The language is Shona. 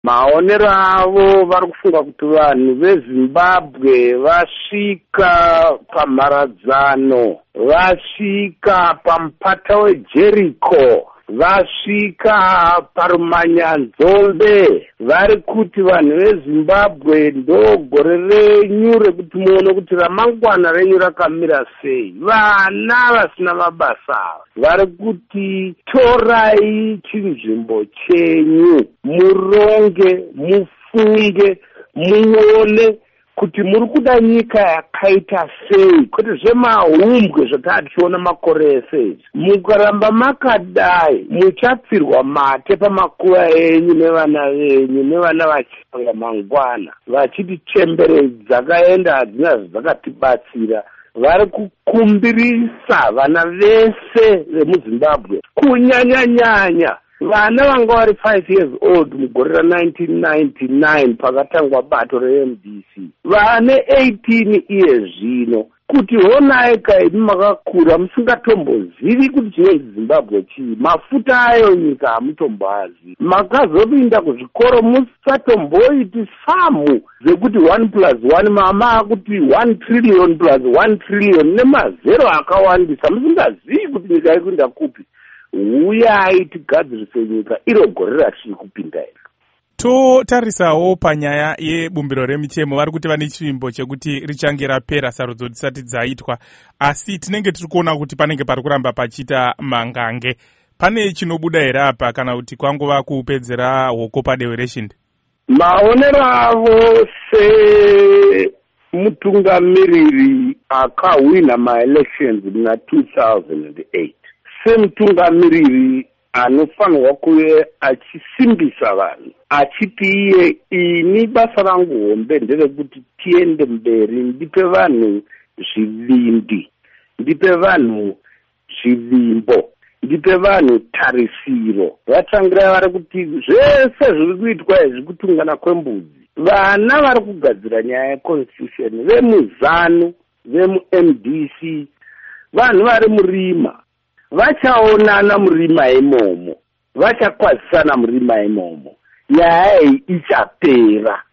Maonero avo vari kufunga kuti vanhu veZimbabwe vasvika pamharadzano, vasvika pamupata weJericho, vasvika parumanyanzombe, vari kuti vanhu veZimbabwe ndo gore renyu rekuti muone kuti ramangwana renyu rakamira sei. Vana vasina mabasa vari kuti torai chinzvimbo chenyu, muronge, mufunge, muone kuti muri kuda nyika yakaita sei, kuti zvemahumbwe zvatachiona makore ese. Mukaramba makadai muchapfirwa mate pamakuva enyu nevana venyu nevana vachanga mangwana, vachiti chembere dzakaenda hadzina zvakatibatsira. Vari kukumbirisa vana vese vemuZimbabwe, kunyanya vana vanga vari 5 years old mugore ra1999 pakatangwa bato reMDC, vane 18 iye zvino, kuti honai kaidi makakura musingatombozivi kuti chinonzi Zimbabwe chii, mafuta ayo nyika hamutomboazi, makazopinda kuzvikoro musatomboiti samu dzekuti 1+1 mama akuti 1 trillion plus 1 trillion nemazero akawandisa, musingazivi kuti nyika ikuenda kupi. Uyai tigadzirise nyika, iro gore ratiri kupinda iri. Totarisawo panyaya yebumbiro remitemo, vari kuti vane chivimbo chekuti richange rapera sarudzo dzisati dzaitwa, asi tinenge tiri kuona kuti panenge pari kuramba pachita mangange. Pane chinobuda here apa kana kuti kwangova kupedzera hoko padehwe reshindi? Maonero avo semutungamiriri akahwina maelections muna 2008, semutungamiriri anofanirwa kuve achisimbisa vanhu, achiti iye ini basa rangu hombe nderekuti tiende mberi, ndipe vanhu zvivindi, ndipe vanhu zvivimbo, ndipe vanhu tarisiro. Vatangira vari kuti zvese zviri kuitwa izvi kutungana kwembudzi. Vana vari kugadzira nyaya yeconstitution, vemuZANU, vemuMDC, vanhu vari murima, vachaonana murima imomo, vachakwazisana murima imomo, nyaya iyi ichapera.